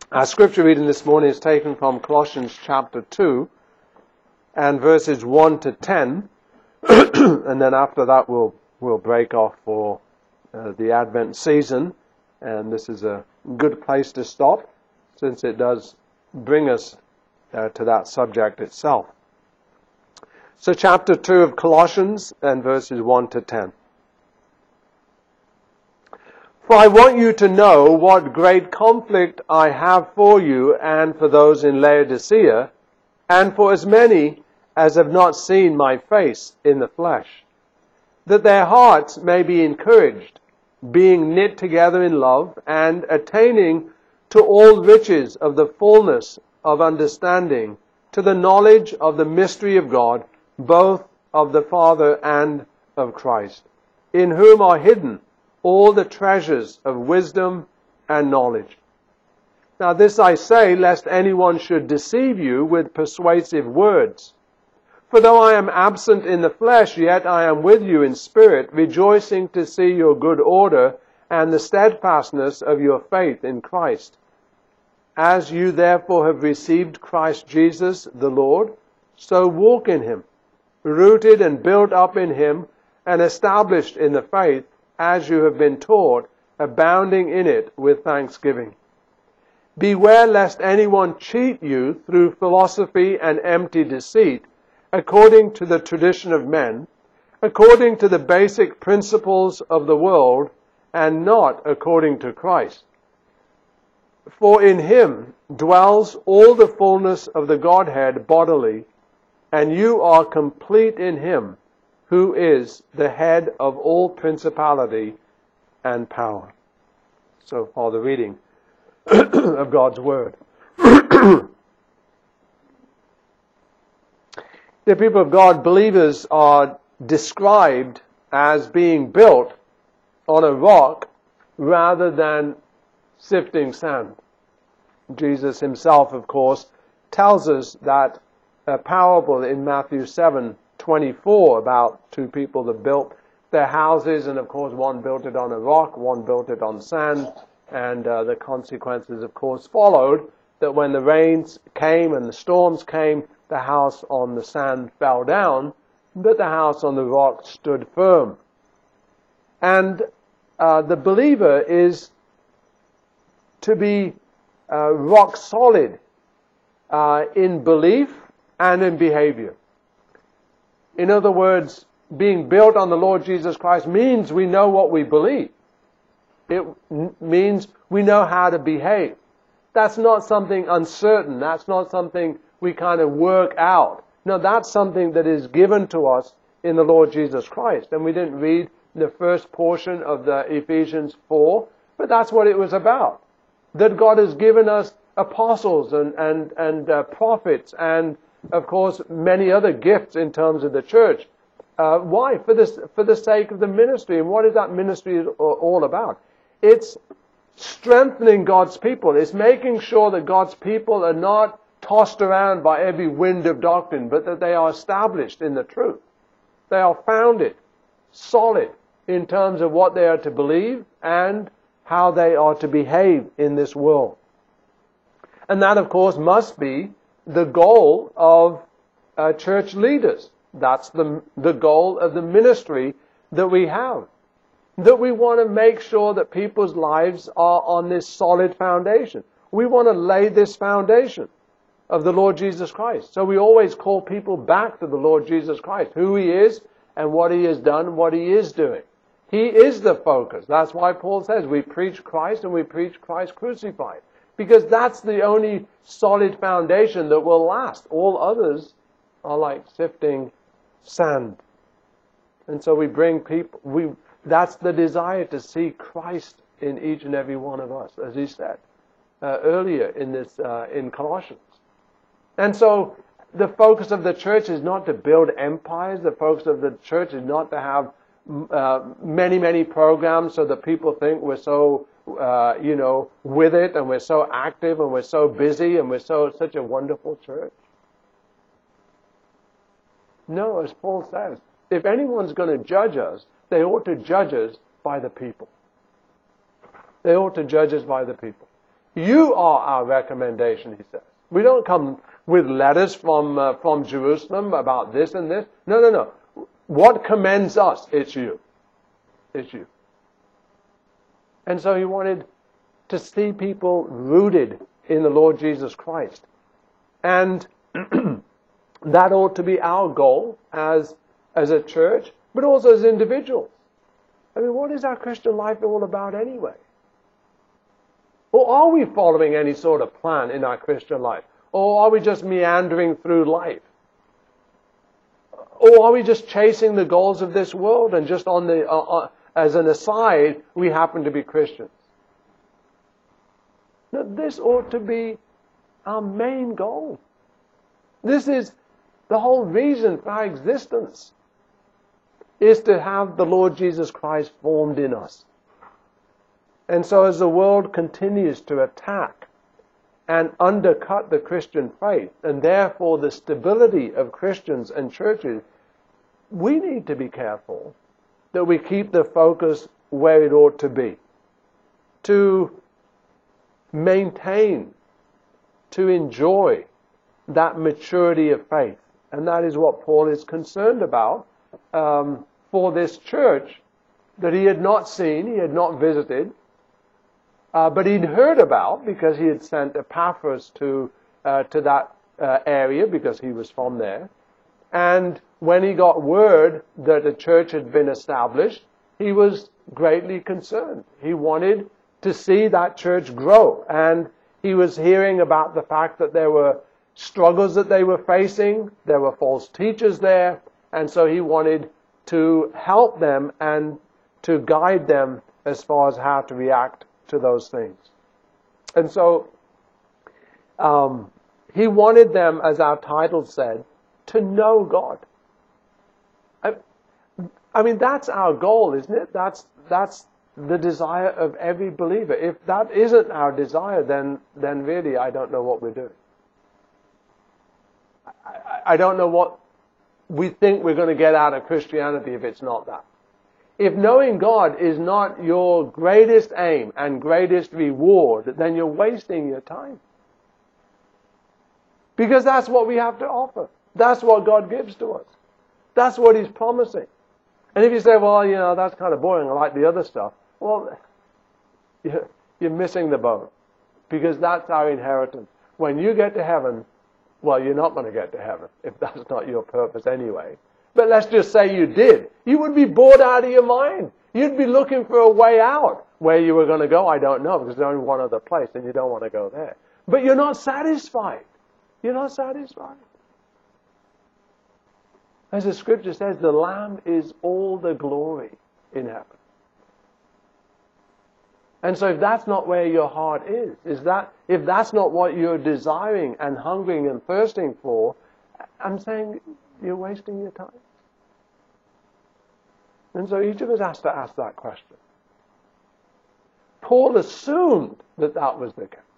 Our scripture reading this morning is taken from Colossians chapter 2 and verses 1 to 10. And then after that we'll break off for the Advent season. And this is a good place to stop, since it does bring us to that subject itself. So chapter 2 of Colossians and verses 1 to 10. For I want you to know what great conflict I have for you and for those in Laodicea, and for as many as have not seen my face in the flesh, that their hearts may be encouraged, being knit together in love, and attaining to all riches of the fullness of understanding, to the knowledge of the mystery of God, both of the Father and of Christ, in whom are hidden all the treasures of wisdom and knowledge. Now this I say, lest anyone should deceive you with persuasive words. For though I am absent in the flesh, yet I am with you in spirit, rejoicing to see your good order and the steadfastness of your faith in Christ. As you therefore have received Christ Jesus the Lord, so walk in him, rooted and built up in him, and established in the faith, as you have been taught, abounding in it with thanksgiving. Beware lest anyone cheat you through philosophy and empty deceit, according to the tradition of men, according to the basic principles of the world, and not according to Christ. For in him dwells all the fullness of the Godhead bodily, and you are complete in him, who is the head of all principality and power. So far the reading of God's Word. The people of God, believers, are described as being built on a rock rather than sifting sand. Jesus himself, of course, tells us that parable in Matthew 7:24 about two people that built their houses, and of course one built it on a rock, one built it on sand, and the consequences of course followed, that when the rains came and the storms came, the house on the sand fell down, but the house on the rock stood firm. And the believer is to be rock solid in belief and in behavior. In other words, being built on the Lord Jesus Christ means we know what we believe. It means we know how to behave. That's not something uncertain. That's not something we kind of work out. No, that's something that is given to us in the Lord Jesus Christ. And we didn't read the first portion of the Ephesians 4, but that's what it was about. That God has given us apostles and prophets and, of course, many other gifts in terms of the church. Why? For the sake of the ministry. And what is that ministry all about? It's strengthening God's people. It's making sure that God's people are not tossed around by every wind of doctrine, but that they are established in the truth. They are founded, solid, in terms of what they are to believe and how they are to behave in this world. And that, of course, must be the goal of church leaders. That's the goal of the ministry that we have. That we want to make sure that people's lives are on this solid foundation. We want to lay this foundation of the Lord Jesus Christ. So we always call people back to the Lord Jesus Christ, who he is and what he has done and what he is doing. He is the focus. That's why Paul says we preach Christ and we preach Christ crucified. Because that's the only solid foundation that will last. All others are like sifting sand. And so we bring people, that's the desire, to see Christ in each and every one of us, as he said earlier in Colossians. And so the focus of the church is not to build empires. The focus of the church is not to have many programs so that people think we're so with it, and we're so active, and we're so busy, and we're such a wonderful church. No, as Paul says, if anyone's going to judge us, they ought to judge us by the people. They ought to judge us by the people. You are our recommendation, he says. We don't come with letters from Jerusalem about this and this. No, no, no. What commends us? It's you. It's you. And so he wanted to see people rooted in the Lord Jesus Christ. And that ought to be our goal as a church, but also as individuals. I mean, what is our Christian life all about anyway? Or are we following any sort of plan in our Christian life? Or are we just meandering through life? Or are we just chasing the goals of this world and just as an aside, we happen to be Christians? Now, this ought to be our main goal. This is the whole reason for our existence, is to have the Lord Jesus Christ formed in us. And so as the world continues to attack and undercut the Christian faith, and therefore the stability of Christians and churches, we need to be careful that we keep the focus where it ought to be. To maintain, to enjoy that maturity of faith. And that is what Paul is concerned about for this church that he had not seen, he had not visited, but he'd heard about because he had sent Epaphras to that area because he was from there. And when he got word that a church had been established, he was greatly concerned. He wanted to see that church grow. And he was hearing about the fact that there were struggles that they were facing, there were false teachers there, and so he wanted to help them and to guide them as far as how to react to those things. And so he wanted them, as our title said, to know God. I mean, that's our goal, isn't it? That's the desire of every believer. If that isn't our desire, then really I don't know what we're doing. I don't know what we think we're going to get out of Christianity if it's not that. If knowing God is not your greatest aim and greatest reward, then you're wasting your time. Because that's what we have to offer. That's what God gives to us. That's what He's promising. And if you say, well, you know, that's kind of boring, I like the other stuff. Well, you're missing the boat. Because that's our inheritance. When you get to heaven, well, you're not going to get to heaven if that's not your purpose anyway. But let's just say you did. You would be bored out of your mind. You'd be looking for a way out. Where you were going to go, I don't know, because there's only one other place and you don't want to go there. But you're not satisfied. You're not satisfied. As the scripture says, the Lamb is all the glory in heaven. And so if that's not where your heart is if that's not what you're desiring and hungering and thirsting for, I'm saying you're wasting your time. And so each of us has to ask that question. Paul assumed that was the case.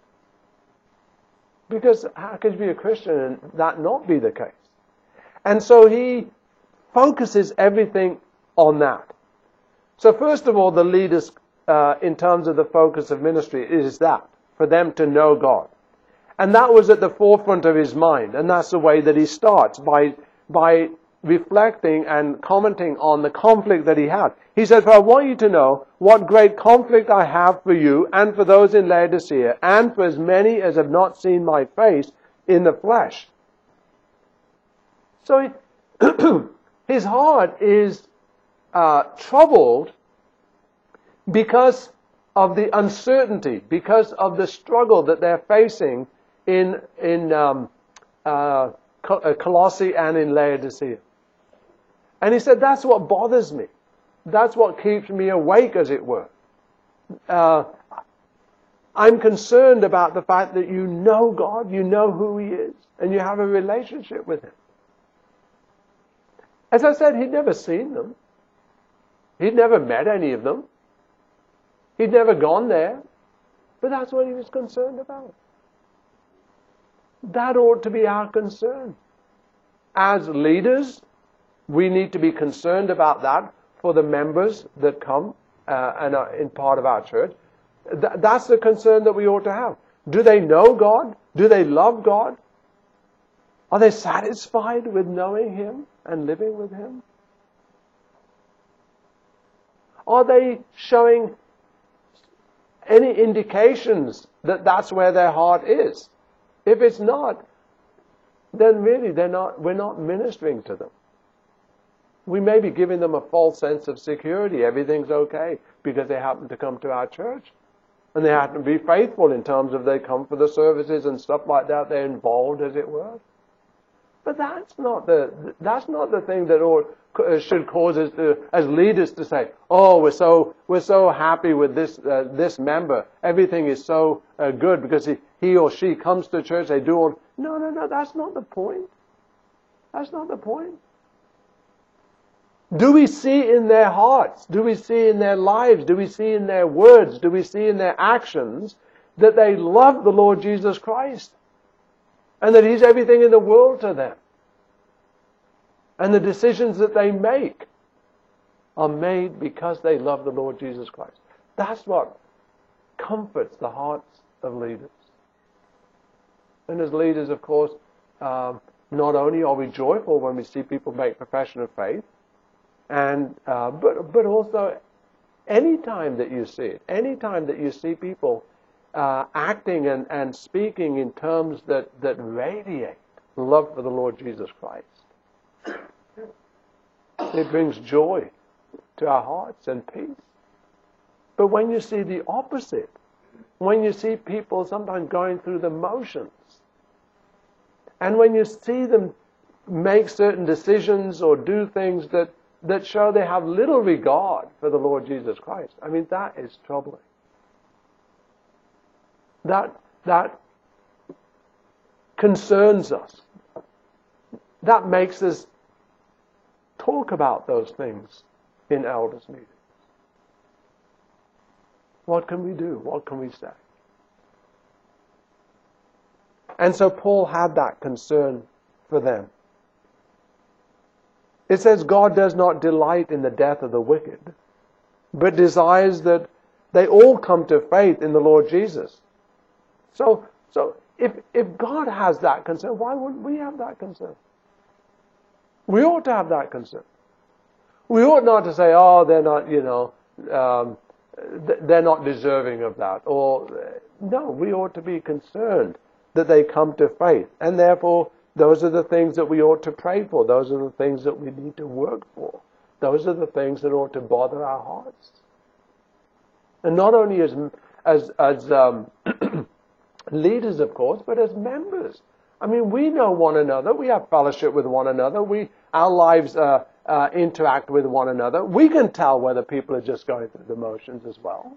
Because how could you be a Christian and that not be the case? And so he focuses everything on that. So first of all, the leaders, in terms of the focus of ministry, is that, for them to know God. And that was at the forefront of his mind. And that's the way that he starts, by reflecting and commenting on the conflict that he had. He said, for I want you to know what great conflict I have for you and for those in Laodicea, and for as many as have not seen my face in the flesh. So his heart is troubled because of the uncertainty, because of the struggle that they're facing in Colossae and in Laodicea. And he said, that's what bothers me. That's what keeps me awake, as it were. I'm concerned about the fact that you know God, you know who He is, and you have a relationship with Him. As I said, he'd never seen them. He'd never met any of them. He'd never gone there. But that's what he was concerned about. That ought to be our concern. As leaders, we need to be concerned about that for the members that come and are in part of our church. That's the concern that we ought to have. Do they know God? Do they love God? Are they satisfied with knowing Him and living with Him? Are they showing any indications that that's where their heart is? If it's not, then really we're not ministering to them. We may be giving them a false sense of security. Everything's okay because they happen to come to our church. And they happen to be faithful in terms of they come for the services and stuff like that. They're involved, as it were. But that's not the thing that should cause us to, as leaders, to say, "Oh, we're so happy with this member. Everything is so good because he or she comes to church. They do all." No. That's not the point. That's not the point. Do we see in their hearts? Do we see in their lives? Do we see in their words? Do we see in their actions that they love the Lord Jesus Christ? And that He's everything in the world to them. And the decisions that they make are made because they love the Lord Jesus Christ. That's what comforts the hearts of leaders. And as leaders, of course, not only are we joyful when we see people make profession of faith, and but also any time that you see it, any time that you see people acting and speaking in terms that radiate love for the Lord Jesus Christ, it brings joy to our hearts and peace. But when you see the opposite, when you see people sometimes going through the motions, and when you see them make certain decisions or do things that show they have little regard for the Lord Jesus Christ, I mean, that is troubling. That concerns us. That makes us talk about those things in elders' meetings. What can we do? What can we say? And so Paul had that concern for them. It says God does not delight in the death of the wicked, but desires that they all come to faith in the Lord Jesus. So if God has that concern, why wouldn't we have that concern? We ought to have that concern. We ought not to say, "Oh, they're not, they're not deserving of that." Or no, we ought to be concerned that they come to faith, and therefore those are the things that we ought to pray for. Those are the things that we need to work for. Those are the things that ought to bother our hearts. And not only as leaders, of course, but as members. I mean, we know one another. We have fellowship with one another. Our lives interact with one another. We can tell whether people are just going through the motions as well.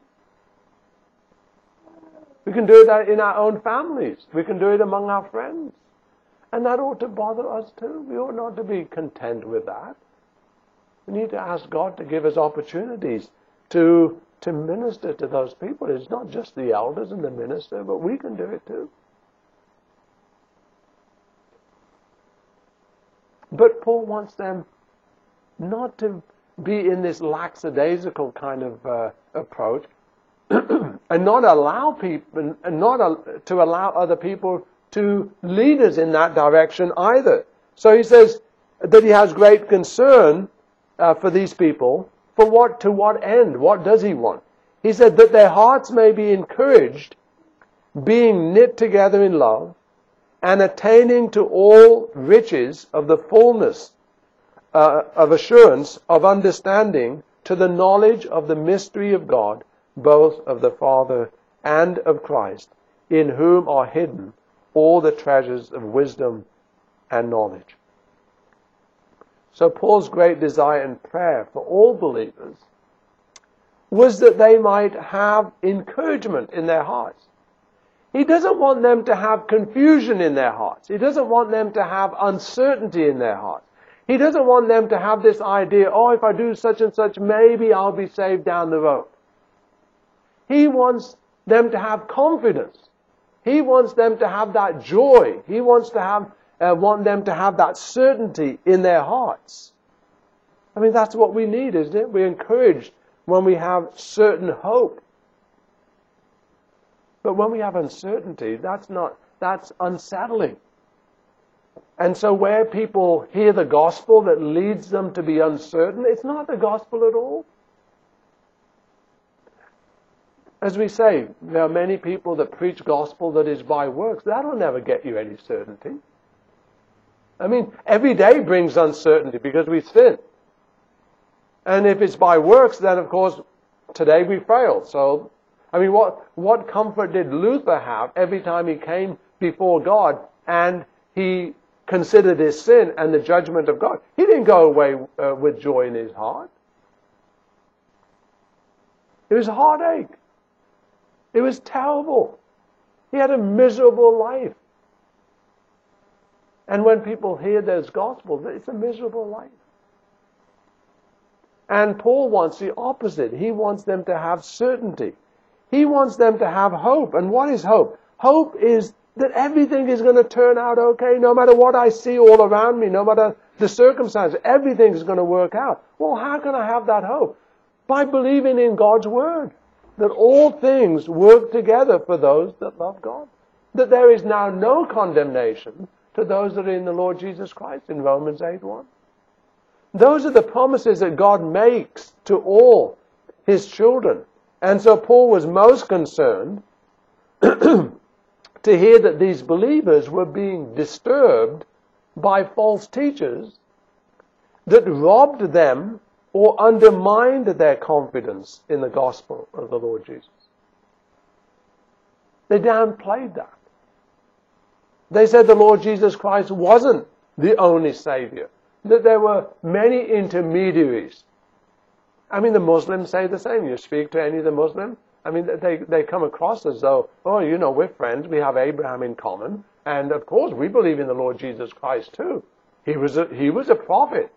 We can do that in our own families. We can do it among our friends. And that ought to bother us too. We ought not to be content with that. We need to ask God to give us opportunities to minister to those people. It's not just the elders and the minister, but we can do it too. But Paul wants them not to be in this lackadaisical kind of approach, and not allow people, and not to allow other people to lead us in that direction either. So he says that he has great concern for these people. To what end? What does he want? He said that their hearts may be encouraged, being knit together in love, and attaining to all riches of the fullness of assurance of understanding, to the knowledge of the mystery of God, both of the Father and of Christ, in whom are hidden all the treasures of wisdom and knowledge. So Paul's great desire and prayer for all believers was that they might have encouragement in their hearts. He doesn't want them to have confusion in their hearts. He doesn't want them to have uncertainty in their hearts. He doesn't want them to have this idea, "Oh, if I do such and such, maybe I'll be saved down the road." He wants them to have confidence. He wants them to have that joy. He wants to want them to have that certainty in their hearts. I mean, that's what we need, isn't it? We're encouraged when we have certain hope. But when we have uncertainty, that's unsettling. And so where people hear the gospel that leads them to be uncertain, it's not the gospel at all. As we say, there are many people that preach gospel that is by works. That'll never get you any certainty. I mean, every day brings uncertainty because we sin. And if it's by works, then of course, today we fail. So, I mean, what comfort did Luther have every time he came before God and he considered his sin and the judgment of God? He didn't go away with joy in his heart. It was a heartache. It was terrible. He had a miserable life. And when people hear those gospels, it's a miserable life. And Paul wants the opposite. He wants them to have certainty. He wants them to have hope. And what is hope? Hope is that everything is going to turn out okay, no matter what I see all around me, no matter the circumstances, everything is going to work out. Well, how can I have that hope? By believing in God's Word. That all things work together for those that love God. That there is now no condemnation to those that are in the Lord Jesus Christ in Romans 8:1. Those are the promises that God makes to all His children. And so Paul was most concerned to hear that these believers were being disturbed by false teachers that robbed them or undermined their confidence in the gospel of the Lord Jesus. They downplayed that. They said the Lord Jesus Christ wasn't the only Savior, that there were many intermediaries. I mean, the Muslims say the same. You speak to any of the Muslims, I mean, they come across as though, oh, you know, we're friends, we have Abraham in common, and of course we believe in the Lord Jesus Christ too. He was a prophet.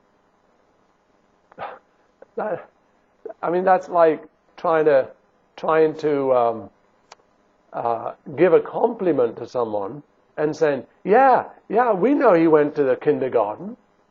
I mean, that's like trying to give a compliment to someone and saying, yeah, we know he went to the kindergarten.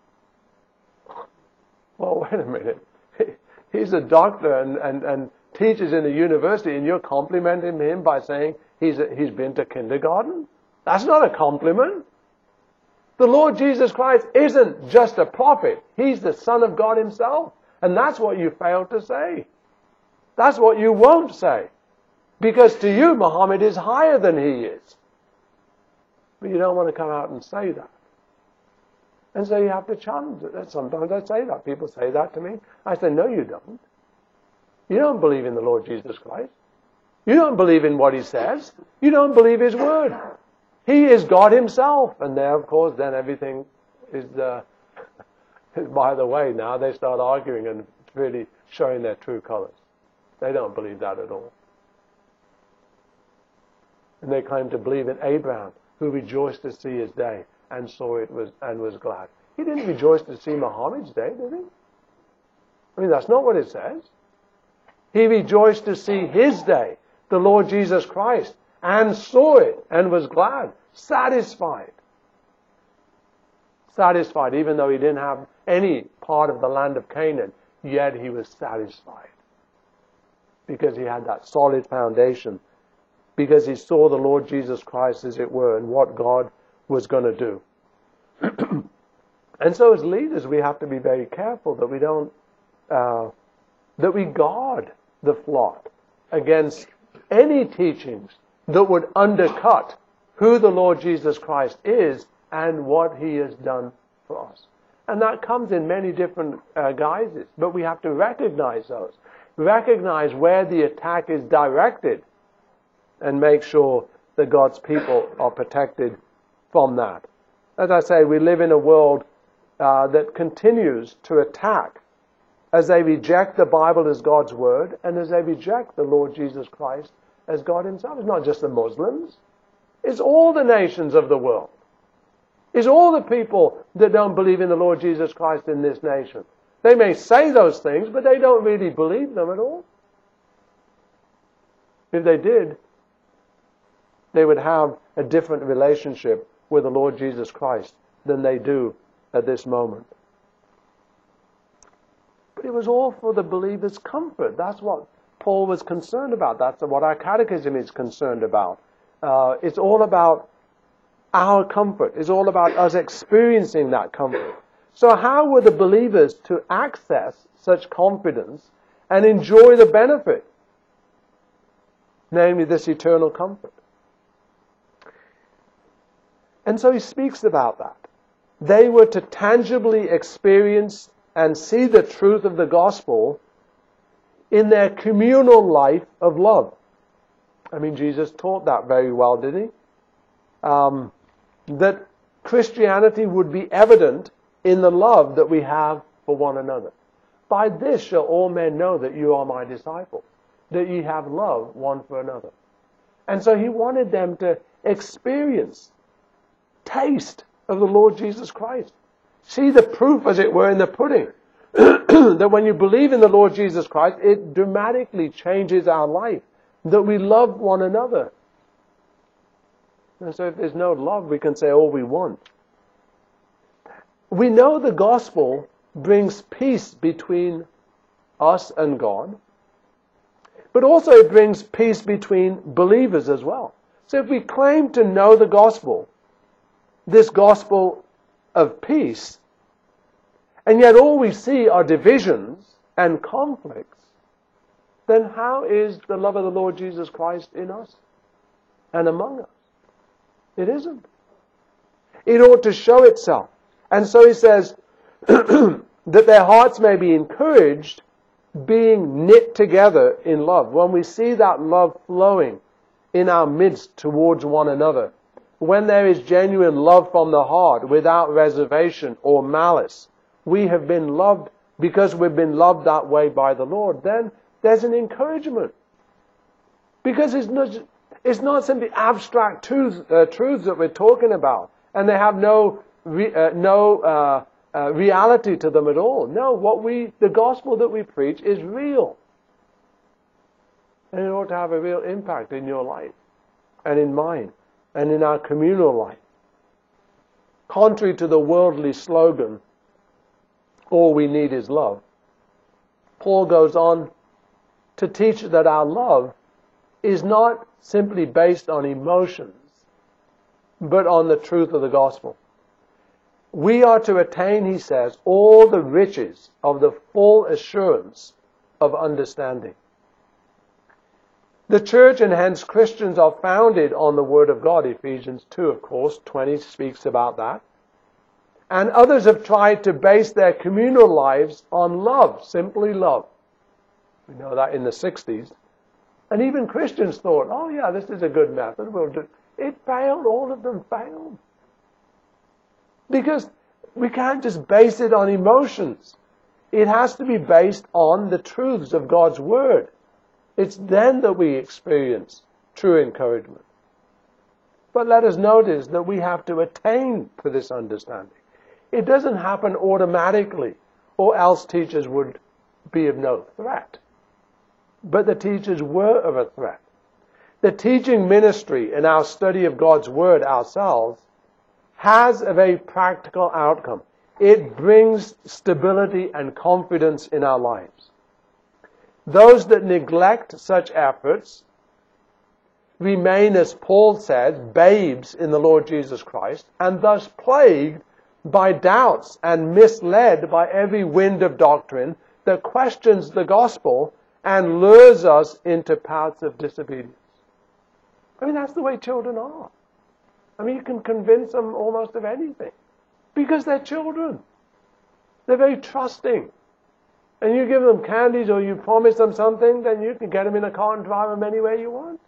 Well, wait a minute. He's a doctor and teaches in a university, and you're complimenting him by saying he's been to kindergarten? That's not a compliment. The Lord Jesus Christ isn't just a prophet. He's the Son of God Himself. And that's what you fail to say. That's what you won't say. Because to you, Muhammad is higher than he is. But you don't want to come out and say that. And so you have to challenge it. Sometimes I say that. People say that to me. I say, no, you don't. You don't believe in the Lord Jesus Christ. You don't believe in what He says. You don't believe His word. He is God Himself. And there, of course, then everything is... By the way, now they start arguing and really showing their true colors. They don't believe that at all. And they claim to believe in Abraham, who rejoiced to see his day and saw it and was glad. He didn't rejoice to see Muhammad's day, did he? I mean, that's not what it says. He rejoiced to see his day, the Lord Jesus Christ, and saw it and was glad, satisfied. Satisfied, even though he didn't have any part of the land of Canaan, yet he was satisfied. Because he had that solid foundation. Because he saw the Lord Jesus Christ, as it were, and what God was going to do. And so as leaders, we have to be very careful that we don't, that we guard the flock against any teachings that would undercut who the Lord Jesus Christ is and what He has done for us. And that comes in many different guises, but we have to recognize those. Recognize where the attack is directed and make sure that God's people are protected from that. As I say, we live in a world that continues to attack as they reject the Bible as God's Word and as they reject the Lord Jesus Christ as God Himself. It's not just the Muslims. It's all the nations of the world. It's all the people that don't believe in the Lord Jesus Christ in this nation. They may say those things, but they don't really believe them at all. If they did, they would have a different relationship with the Lord Jesus Christ than they do at this moment. But it was all for the believer's comfort. That's what Paul was concerned about. That's what our catechism is concerned about. It's all about our comfort. It's all about us experiencing that comfort. So how were the believers to access such confidence and enjoy the benefit? Namely, this eternal comfort. And so he speaks about that. They were to tangibly experience and see the truth of the gospel in their communal life of love. I mean, Jesus taught that very well, did he? That Christianity would be evident in the love that we have for one another. By this shall all men know that you are my disciples, that ye have love one for another. And so he wanted them to experience, taste of the Lord Jesus Christ. See the proof, as it were, in the pudding. That when you believe in the Lord Jesus Christ, it dramatically changes our life. That we love one another. And so if there's no love, we can say all we want. We know the gospel brings peace between us and God. But also it brings peace between believers as well. So if we claim to know the gospel, this gospel of peace, and yet all we see are divisions and conflicts, then how is the love of the Lord Jesus Christ in us and among us? It isn't. It ought to show itself. And so he says that their hearts may be encouraged, being knit together in love. When we see that love flowing in our midst towards one another, when there is genuine love from the heart without reservation or malice, we have been loved because we've been loved that way by the Lord, then there's an encouragement. Because it's not simply abstract truths that we're talking about, and they have no reality to them at all. No, the gospel that we preach is real. And it ought to have a real impact in your life, and in mine, and in our communal life. Contrary to the worldly slogan, all we need is love, Paul goes on to teach that our love is not simply based on emotions, but on the truth of the gospel. We are to attain, he says, all the riches of the full assurance of understanding. The church, and hence Christians, are founded on the Word of God. Ephesians 2, of course, 20 speaks about that. And others have tried to base their communal lives on love, simply love. We know that in the 60s. And even Christians thought, oh yeah, this is a good method. We'll do. It failed. All of them failed. Because we can't just base it on emotions. It has to be based on the truths of God's Word. It's then that we experience true encouragement. But let us notice that we have to attain to this understanding. It doesn't happen automatically, or else teachers would be of no threat. But the teachers were of a threat. The teaching ministry in our study of God's Word ourselves has a very practical outcome. It brings stability and confidence in our lives. Those that neglect such efforts remain, as Paul said, babes in the Lord Jesus Christ, and thus plagued by doubts and misled by every wind of doctrine that questions the gospel and lures us into paths of disobedience. I mean, that's the way children are. I mean, you can convince them almost of anything because they're children. They're very trusting. And you give them candies or you promise them something, then you can get them in a car and drive them anywhere you want.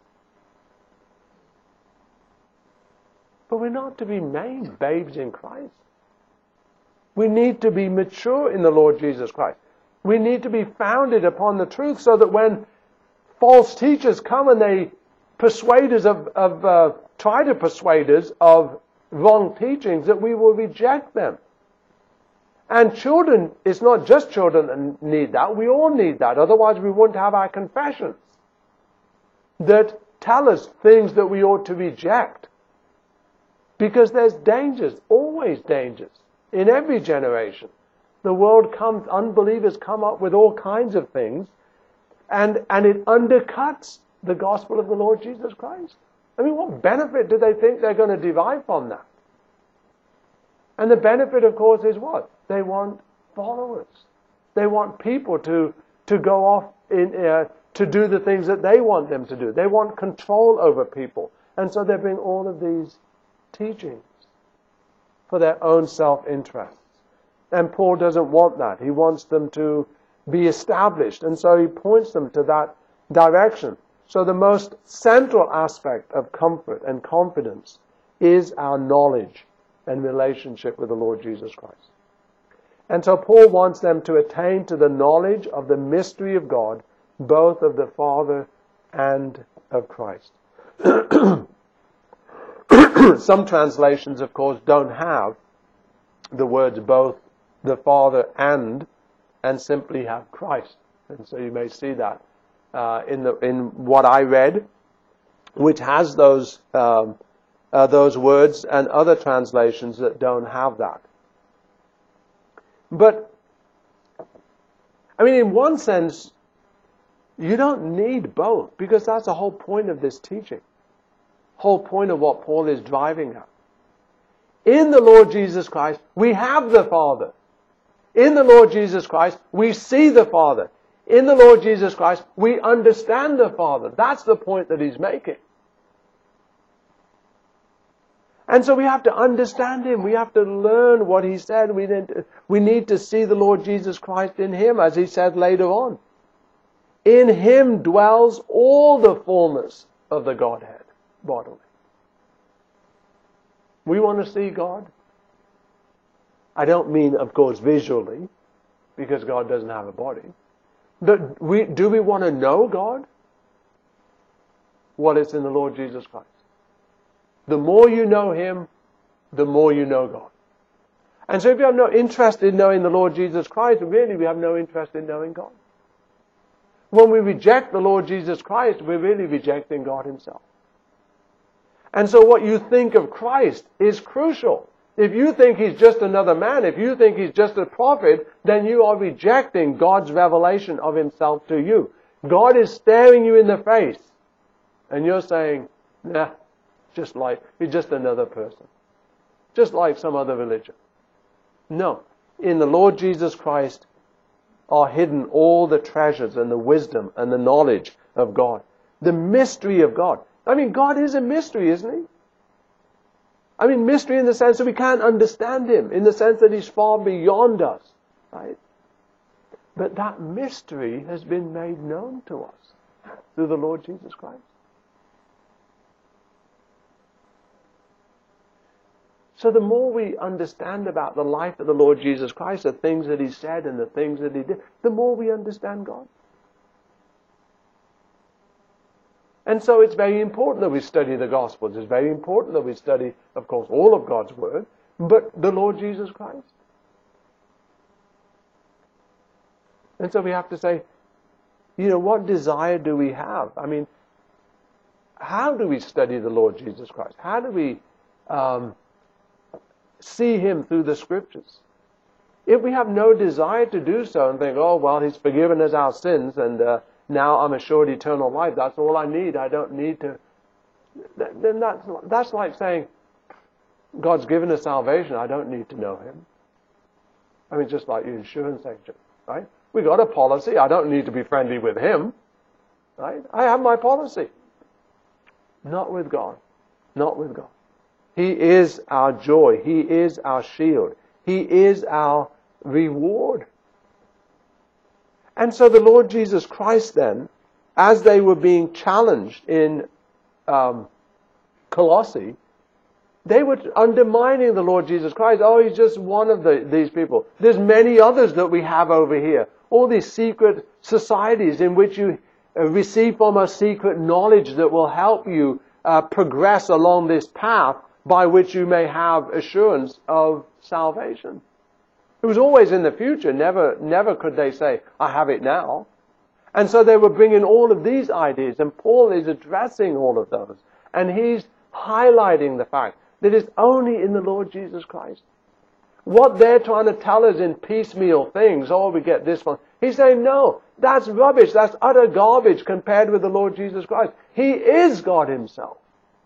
But we're not to be made babes in Christ. We need to be mature in the Lord Jesus Christ. We need to be founded upon the truth so that when false teachers come and they persuade us try to persuade us of wrong teachings, that we will reject them. And children, it's not just children that need that, we all need that. Otherwise we wouldn't have our confessions that tell us things that we ought to reject. Because there's dangers, always dangers, in every generation. The world comes, unbelievers come up with all kinds of things and it undercuts the gospel of the Lord Jesus Christ. I mean, what benefit do they think they're going to derive from that? And the benefit, of course, is what? They want followers. They want people to go off to do the things that they want them to do. They want control over people. And so they bring all of these teachings for their own self-interests. And Paul doesn't want that. He wants them to be established. And so he points them to that direction. So the most central aspect of comfort and confidence is our knowledge and relationship with the Lord Jesus Christ. And so Paul wants them to attain to the knowledge of the mystery of God, both of the Father and of Christ. Some translations, of course, don't have the words both the Father and simply have Christ. And so you may see that in what I read, which has those words, and other translations that don't have that. But, I mean, in one sense, you don't need both, because that's the whole point of this teaching. Whole point of what Paul is driving at. In the Lord Jesus Christ, we have the Father. In the Lord Jesus Christ, we see the Father. In the Lord Jesus Christ, we understand the Father. That's the point that he's making. And so we have to understand Him. We have to learn what He said. We need to see the Lord Jesus Christ in Him, as He said later on. In Him dwells all the fullness of the Godhead bodily. We want to see God. I don't mean, of course, visually, because God doesn't have a body. But do we want to know God? Well, it's in the Lord Jesus Christ. The more you know Him, the more you know God. And so if you have no interest in knowing the Lord Jesus Christ, really we have no interest in knowing God. When we reject the Lord Jesus Christ, we're really rejecting God Himself. And so what you think of Christ is crucial. If you think He's just another man, if you think He's just a prophet, then you are rejecting God's revelation of Himself to you. God is staring you in the face, and you're saying, nah, He's just another person. Just like some other religion. No. In the Lord Jesus Christ are hidden all the treasures and the wisdom and the knowledge of God. The mystery of God. I mean, God is a mystery, isn't He? I mean, mystery in the sense that we can't understand Him, in the sense that He's far beyond us, right? But that mystery has been made known to us through the Lord Jesus Christ. So the more we understand about the life of the Lord Jesus Christ, the things that He said and the things that He did, the more we understand God. And so it's very important that we study the Gospels. It's very important that we study, of course, all of God's Word, but the Lord Jesus Christ. And so we have to say, what desire do we have? I mean, how do we study the Lord Jesus Christ? How do we see Him through the Scriptures? If we have no desire to do so and think, oh, well, He's forgiven us our sins and now I'm assured eternal life, that's all I need, I don't need to, then that's like saying, God's given us salvation, I don't need to know Him. I mean, just like your insurance agent, right? We got a policy, I don't need to be friendly with Him, right? I have my policy. Not with God. Not with God. He is our joy. He is our shield. He is our reward. And so the Lord Jesus Christ then, as they were being challenged in Colossae, they were undermining the Lord Jesus Christ. Oh, He's just one of these people. There's many others that we have over here. All these secret societies in which you receive from us secret knowledge that will help you progress along this path by which you may have assurance of salvation. It was always in the future. Never could they say, I have it now. And so they were bringing all of these ideas, and Paul is addressing all of those. And he's highlighting the fact that it's only in the Lord Jesus Christ. What they're trying to tell us in piecemeal things, oh, we get this one. He's saying, no, that's rubbish. That's utter garbage compared with the Lord Jesus Christ. He is God himself.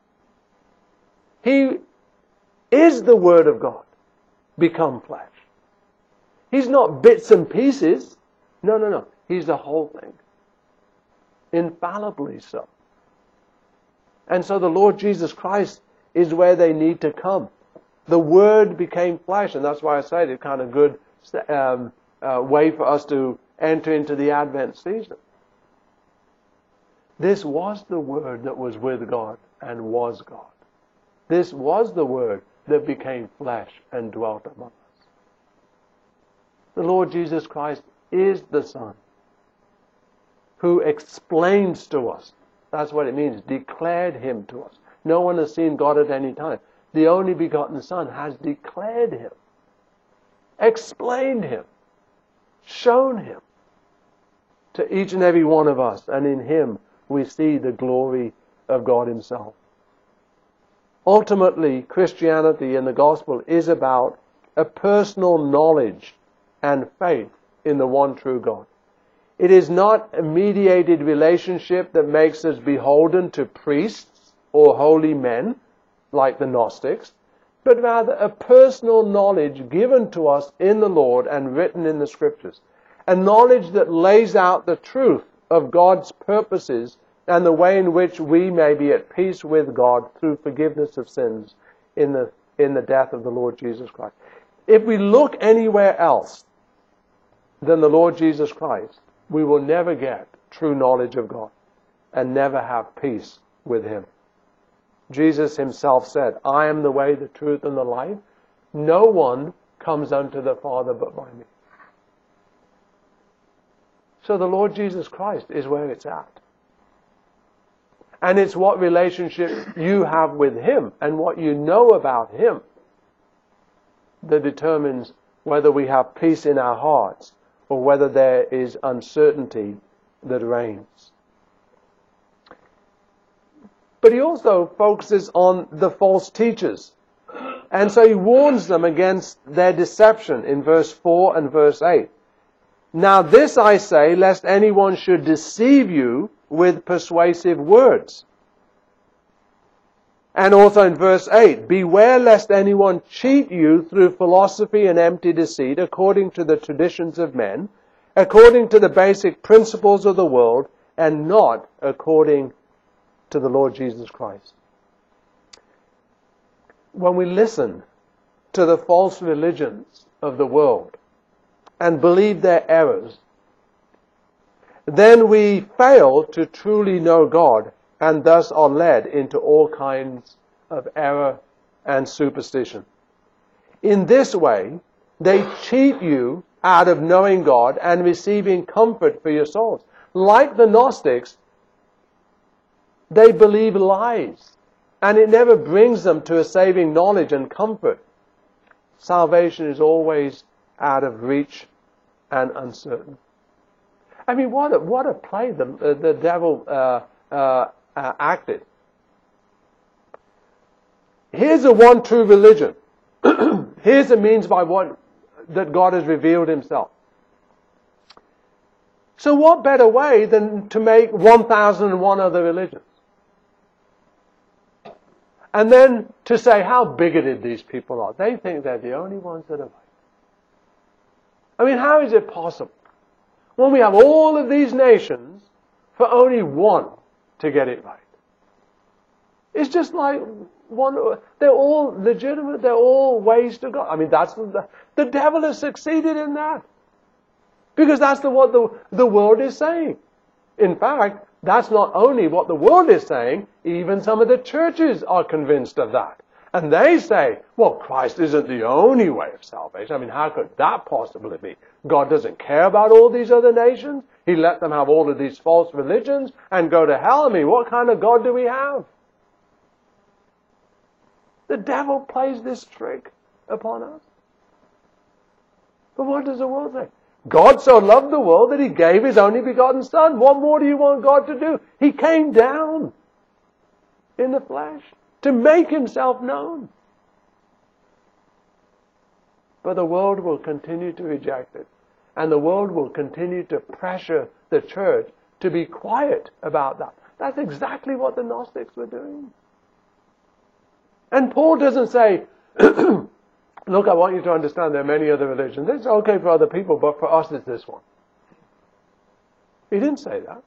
He is the Word of God become flesh. He's not bits and pieces. No. He's the whole thing. Infallibly so. And so the Lord Jesus Christ is where they need to come. The Word became flesh, and that's why I say it's kind of good way for us to enter into the Advent season. This was the Word that was with God and was God. This was the Word that became flesh and dwelt among us. The Lord Jesus Christ is the Son who explains to us. That's what it means, declared him to us. No one has seen God at any time. The only begotten Son has declared him, explained him, shown him to each and every one of us. And in him we see the glory of God himself. Ultimately, Christianity and the gospel is about a personal knowledge and faith in the one true God. It is not a mediated relationship that makes us beholden to priests or holy men, like the Gnostics, but rather a personal knowledge given to us in the Lord and written in the Scriptures. A knowledge that lays out the truth of God's purposes and the way in which we may be at peace with God through forgiveness of sins in the death of the Lord Jesus Christ. If we look anywhere else than the Lord Jesus Christ, we will never get true knowledge of God and never have peace with him. Jesus himself said, I am the way, the truth, and the life. No one comes unto the Father but by me. So the Lord Jesus Christ is where it's at. And it's what relationship you have with him and what you know about him that determines whether we have peace in our hearts or whether there is uncertainty that reigns. But he also focuses on the false teachers. And so he warns them against their deception in verse 4 and verse 8. Now this I say, lest anyone should deceive you with persuasive words. And also in verse 8, beware lest anyone cheat you through philosophy and empty deceit, according to the traditions of men, according to the basic principles of the world, and not according to the Lord Jesus Christ. When we listen to the false religions of the world and believe their errors, then we fail to truly know God and thus are led into all kinds of error and superstition. In this way, they cheat you out of knowing God and receiving comfort for your souls. Like the Gnostics, they believe lies, and it never brings them to a saving knowledge and comfort. Salvation is always out of reach and uncertain. I mean, what a play the devil acted. Here's a one true religion. Here's a means by what that God has revealed himself. So what better way than to make 1,001 other religions? And then to say how bigoted these people are. They think they're the only ones that are right. I mean, how is it possible? When we have all of these nations for only one to get it right. It's just like one, they're all legitimate, they're all ways to go. I mean, that's the devil has succeeded in that. Because that's what the world is saying. In fact, that's not only what the world is saying, even some of the churches are convinced of that. And they say, well, Christ isn't the only way of salvation. I mean, how could that possibly be? God doesn't care about all these other nations. He let them have all of these false religions and go to hell. I mean, what kind of God do we have? The devil plays this trick upon us. But what does the world say? God so loved the world that he gave his only begotten Son. What more do you want God to do? He came down in the flesh to make himself known. But the world will continue to reject it. And the world will continue to pressure the church to be quiet about that. That's exactly what the Gnostics were doing. And Paul doesn't say, look, I want you to understand there are many other religions. It's okay for other people, but for us it's this one. He didn't say that.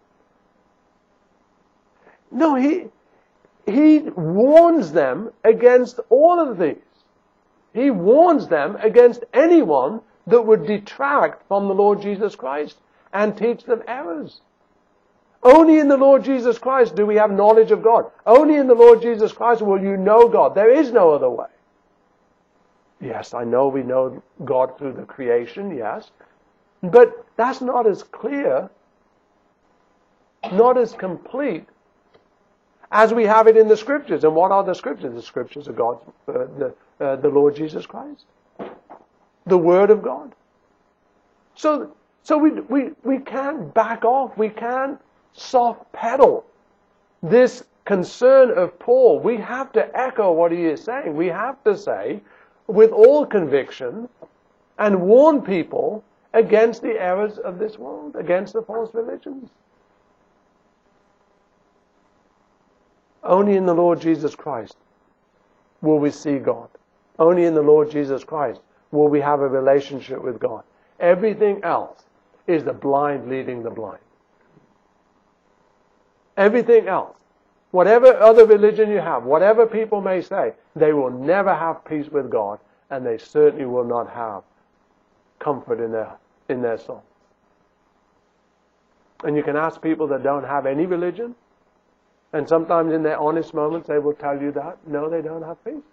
No, he warns them against all of these. He warns them against anyone that would detract from the Lord Jesus Christ and teach them errors. Only in the Lord Jesus Christ do we have knowledge of God. Only in the Lord Jesus Christ will you know God. There is no other way. Yes, I know we know God through the creation, yes. But that's not as clear, not as complete as we have it in the Scriptures. And what are the Scriptures? The Scriptures are God's, the Lord Jesus Christ. The Word of God. So we can't back off. We can't soft pedal this concern of Paul. We have to echo what he is saying. We have to say, with all conviction, and warn people against the errors of this world, against the false religions. Only in the Lord Jesus Christ will we see God. Only in the Lord Jesus Christ will we have a relationship with God. Everything else is the blind leading the blind. Everything else, whatever other religion you have, whatever people may say, they will never have peace with God, and they certainly will not have comfort in their soul. And you can ask people that don't have any religion, and sometimes in their honest moments they will tell you that, no, they don't have peace.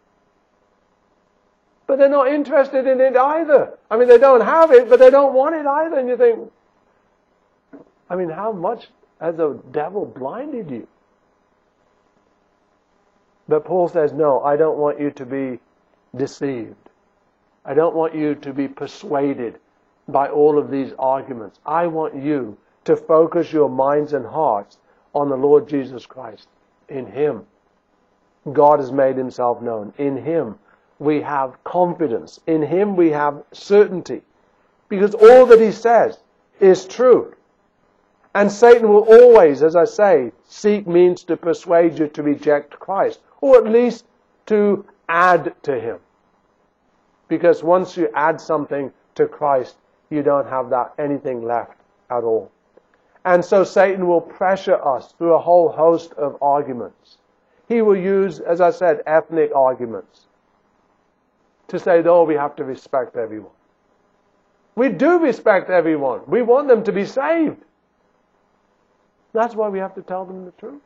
But they're not interested in it either. I mean, they don't have it, but they don't want it either. And you think, I mean, how much has the devil blinded you? But Paul says, no, I don't want you to be deceived. I don't want you to be persuaded by all of these arguments. I want you to focus your minds and hearts on the Lord Jesus Christ. In Him, God has made Himself known. In Him, we have confidence. In Him, we have certainty. Because all that He says is true. And Satan will always, as I say, seek means to persuade you to reject Christ. Or at least to add to Him. Because once you add something to Christ, you don't have anything left at all. And so Satan will pressure us through a whole host of arguments. He will use, as I said, ethnic arguments to say, oh, we have to respect everyone. We do respect everyone. We want them to be saved. That's why we have to tell them the truth.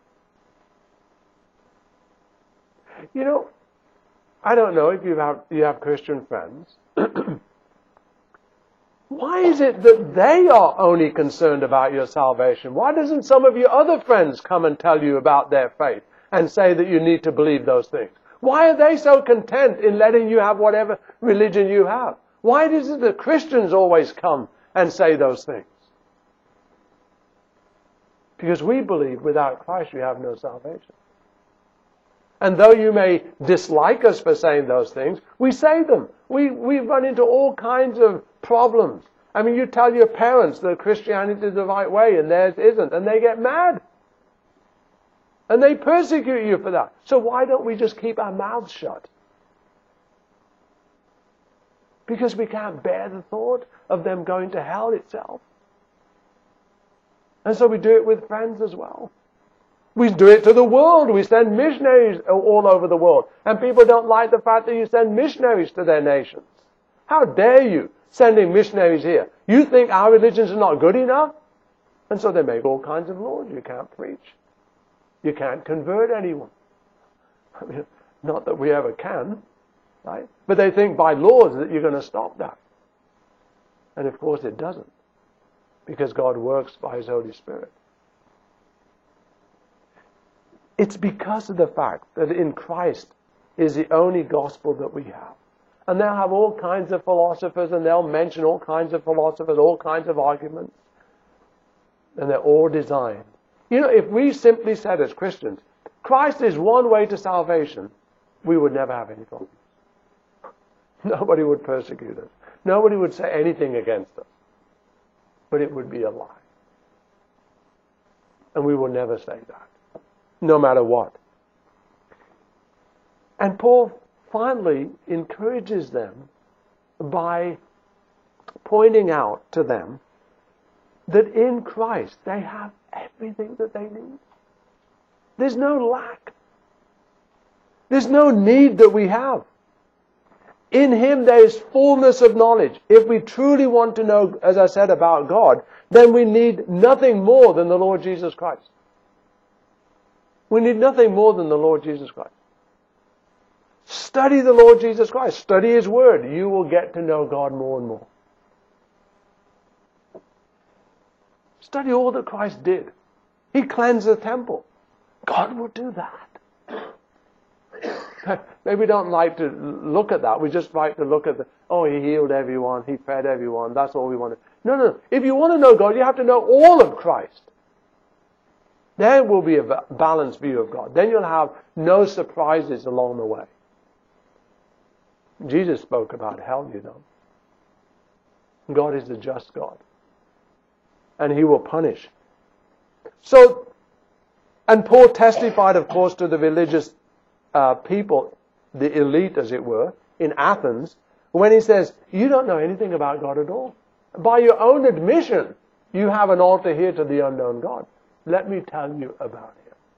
You know, I don't know if you have Christian friends. Why is it that they are only concerned about your salvation? Why doesn't some of your other friends come and tell you about their faith and say that you need to believe those things? Why are they so content in letting you have whatever religion you have? Why does it that Christians always come and say those things? Because we believe without Christ you have no salvation. And though you may dislike us for saying those things, we say them. We run into all kinds of problems. I mean, you tell your parents that Christianity is the right way and theirs isn't, and they get mad. And they persecute you for that. So why don't we just keep our mouths shut? Because we can't bear the thought of them going to hell itself. And so we do it with friends as well. We do it to the world. We send missionaries all over the world. And people don't like the fact that you send missionaries to their nations. How dare you sending missionaries here? You think our religions are not good enough? And so they make all kinds of laws. You can't preach. You can't convert anyone. I mean, not that we ever can, right? But they think by laws that you're going to stop that. And of course it doesn't. Because God works by His Holy Spirit. It's because of the fact that in Christ is the only gospel that we have. And they'll have all kinds of philosophers, and they'll mention all kinds of philosophers, all kinds of arguments. And they're all designed. You know, if we simply said as Christians, Christ is one way to salvation, we would never have any problems. Nobody would persecute us. Nobody would say anything against us. But it would be a lie. And we will never say that, no matter what. And Paul finally encourages them by pointing out to them that in Christ they have everything that they need. There's no lack. There's no need that we have. In Him there is fullness of knowledge. If we truly want to know, as I said, about God, then we need nothing more than the Lord Jesus Christ. We need nothing more than the Lord Jesus Christ. Study the Lord Jesus Christ. Study His Word. You will get to know God more and more. Study all that Christ did. He cleansed the temple. God will do that. Maybe we don't like to look at that. We just like to look at He healed everyone, He fed everyone. That's all we want to. No. If you want to know God, you have to know all of Christ. There will be a balanced view of God. Then you'll have no surprises along the way. Jesus spoke about hell, you know. God is a just God. And He will punish. So, and Paul testified, of course, to the religious people, the elite, as it were, in Athens, when he says, you don't know anything about God at all. By your own admission, you have an altar here to the unknown God. Let me tell you about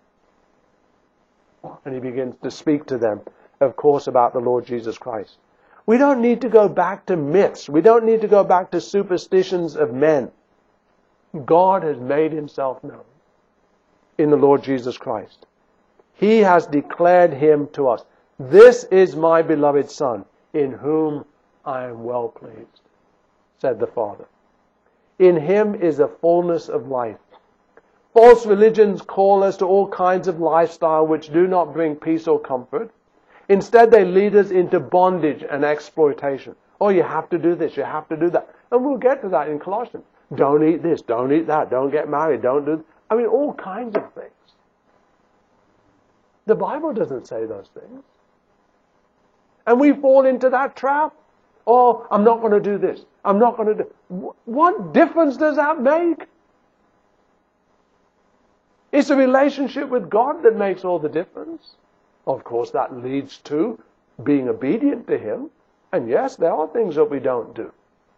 Him. And he begins to speak to them, of course, about the Lord Jesus Christ. We don't need to go back to myths. We don't need to go back to superstitions of men. God has made Himself known in the Lord Jesus Christ. He has declared Him to us. This is my beloved Son, in whom I am well pleased, said the Father. In Him is a fullness of life. False religions call us to all kinds of lifestyle which do not bring peace or comfort. Instead, they lead us into bondage and exploitation. Oh, you have to do this, you have to do that. And we'll get to that in Colossians. Don't eat this, don't eat that, don't get married, don't do... all kinds of things. The Bible doesn't say those things. And we fall into that trap. Oh, I'm not going to do this. I'm not going to do... What difference does that make? It's a relationship with God that makes all the difference. Of course, that leads to being obedient to Him. And yes, there are things that we don't do.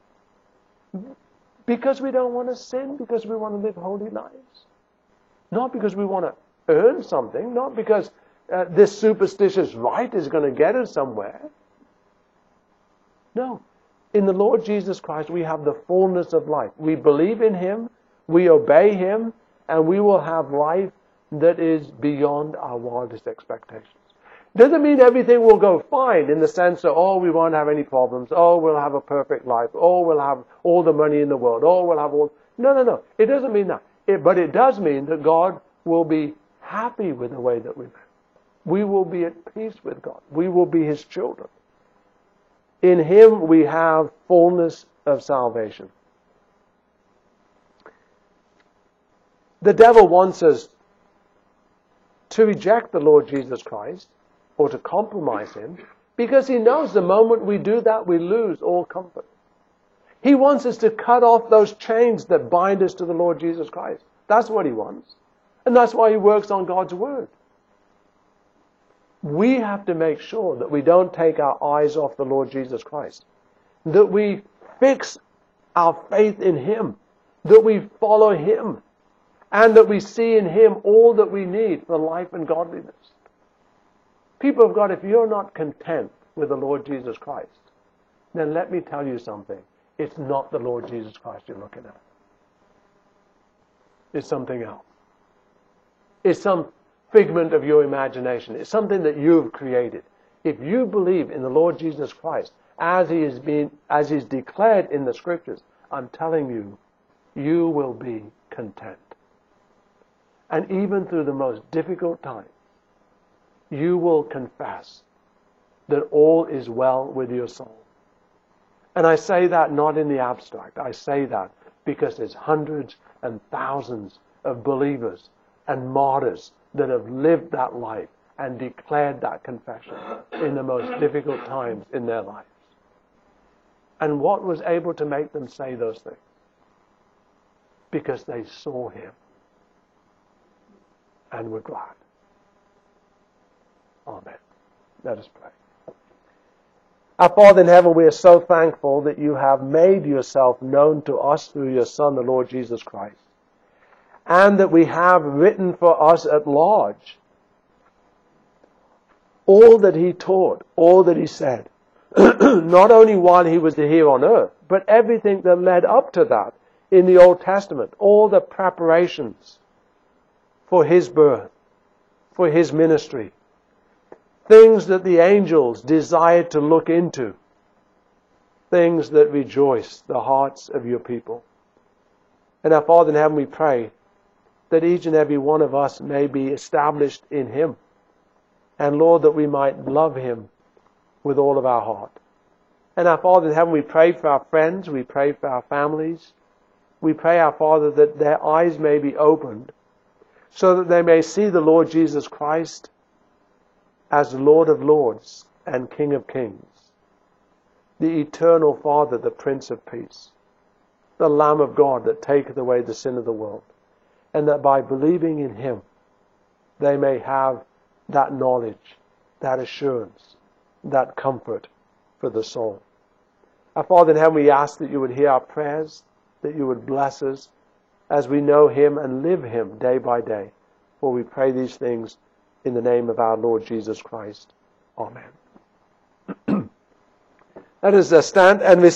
Because we don't want to sin, because we want to live holy lives. Not because we want to earn something, not because this superstitious rite is going to get us somewhere. No. In the Lord Jesus Christ, we have the fullness of life. We believe in Him, we obey Him, and we will have life that is beyond our wildest expectations. Doesn't mean everything will go fine in the sense that, we won't have any problems, we'll have a perfect life, we'll have all the money in the world, we'll have all... No. It doesn't mean that. But it does mean that God will be happy with the way that we live. We will be at peace with God. We will be His children. In Him we have fullness of salvation. The devil wants us to reject the Lord Jesus Christ or to compromise Him because he knows the moment we do that, we lose all comfort. He wants us to cut off those chains that bind us to the Lord Jesus Christ. That's what he wants. And that's why he works on God's Word. We have to make sure that we don't take our eyes off the Lord Jesus Christ. That we fix our faith in Him. That we follow Him. And that we see in Him all that we need for life and godliness. People of God, if you're not content with the Lord Jesus Christ, then let me tell you something. It's not the Lord Jesus Christ you're looking at. It's something else. It's some figment of your imagination. It's something that you've created. If you believe in the Lord Jesus Christ as He's declared in the Scriptures, I'm telling you, you will be content. And even through the most difficult times, you will confess that all is well with your soul. And I say that not in the abstract. I say that because there's hundreds and thousands of believers and martyrs that have lived that life and declared that confession in the most difficult times in their lives. And what was able to make them say those things? Because they saw him and were glad. Amen. Let us pray. Our Father in heaven, we are so thankful that you have made yourself known to us through your Son, the Lord Jesus Christ, and that we have written for us at large all that he taught, all that he said, not only while he was here on earth, but everything that led up to that in the Old Testament, all the preparations for his birth, for his ministry, things that the angels desired to look into, things that rejoice the hearts of your people. And our Father in heaven, we pray that each and every one of us may be established in him. And Lord, that we might love him with all of our heart. And our Father in heaven, we pray for our friends, we pray for our families. We pray, our Father, that their eyes may be opened so that they may see the Lord Jesus Christ as Lord of Lords and King of Kings, the eternal Father, the Prince of Peace, the Lamb of God that taketh away the sin of the world, and that by believing in him, they may have that knowledge, that assurance, that comfort for the soul. Our Father in heaven, we ask that you would hear our prayers, that you would bless us as we know him and live him day by day. For we pray these things in the name of our Lord Jesus Christ. Amen. Let us stand and receive